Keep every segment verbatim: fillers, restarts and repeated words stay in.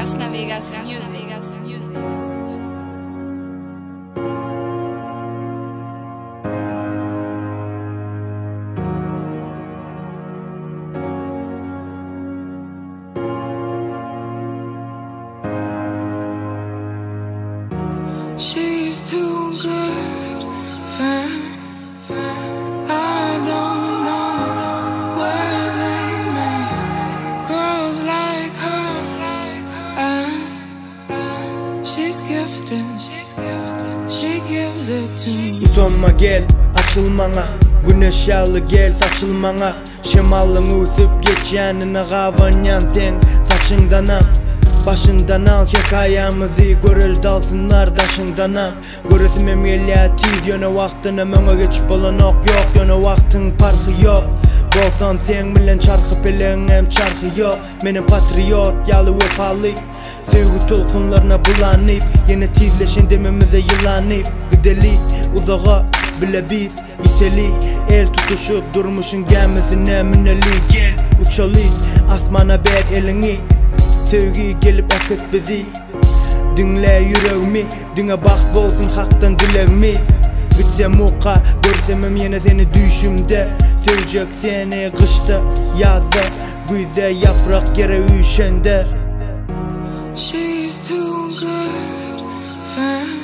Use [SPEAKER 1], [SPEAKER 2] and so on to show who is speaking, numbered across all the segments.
[SPEAKER 1] Las Navegas Music.
[SPEAKER 2] She's too good, fine. I don't know where they make girls like her. And she's gifted, she gives it to me.
[SPEAKER 3] Utanma gel, açılmana, güneş yalı gel saçılmana. Şemalın üsüp geçenine gavanyan sen saçından al. Başından al hikayamızı görül dalsınlar daşından al. Görüsüm geliyor tiz yöne vaktine möne geçip olan ok yok. Yöne vaktin parkı yok. Bolsan sen bilen çarkı pelen hem çarkı yok. Benim patriot yalı vefalı. Sevgi tolkunlarına bulanıp yine tizleşin dememize yılanıp. Gideli uzağa bile biz iteli. El tutuşup durmuşun gelmesine mineli. Gel uçalı asmana ber elini. Sevgi gelip akıt bizi. Dinle yüreğimi, dinle bak olsun haktan dilerimiz. Gitse muka, görsemem yine seni düşümde. Sevecek seni kışta, yazda, güze yaprak yere üşende.
[SPEAKER 2] She's too good, fine.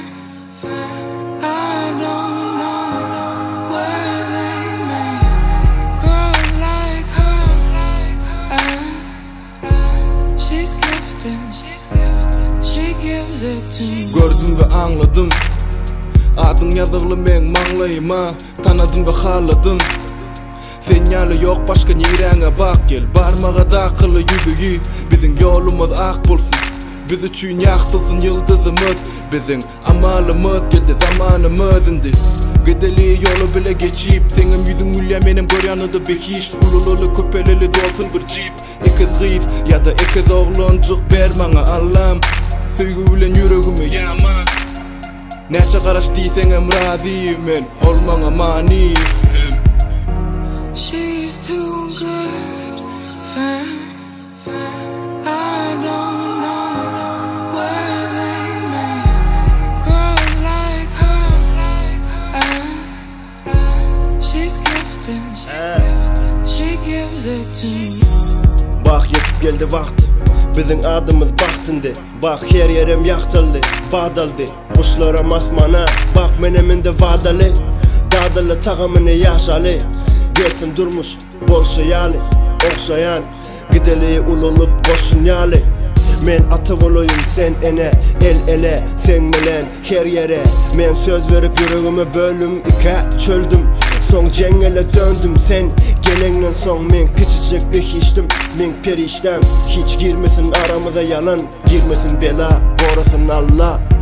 [SPEAKER 2] I don't know where they make girls like her. And she's gifted, she gives it to me.
[SPEAKER 4] Gördüm ve anladım. Adın yazılı men manglayıma. Tanıdım ve haladım. Sen yalı yok başka nirenge bak gel. Barmağa da akıllı yüzüğü. Bizim yolumuz ak bulsun. Biz üçün yaktılsın yıldızımız. Bizim amalımız geldi zamanımız indi. Gideli yolu bile geçip senin yüzün ülya benim göryanıda behiş. Ulululu köpeleli dolsun bir cip. İkiz kız ya da ikiz oğluncuk ver bana Allah'ım. Sevgi bilen yüreğimi yaman. Neçe karaş deysen hem razıyım ben olmana mani.
[SPEAKER 2] She's too good, fine. I don't know where they make girls like her. And she's gifted, she gives it to me.
[SPEAKER 5] Bak yetip geldi vakt. Bizim adımız baktındı. Bak her yerim yaktıldı, badaldı. Kuşlara masmana, bak meneminde vadalı. Dadalı takımını yaşalı. Gelsin durmuş, bolşayalı, okşayan. Gideli ululup boşun yalı. Men atı olayım sen ene, el ele, sen melen her yere. Men söz verip yüreğimi bölüm ike çöldüm. Son cengele döndüm sen gelenden son men küçücük bir hiçtim. Men periştem hiç girmesin aramıza yalan. Girmesin bela, borasın Allah.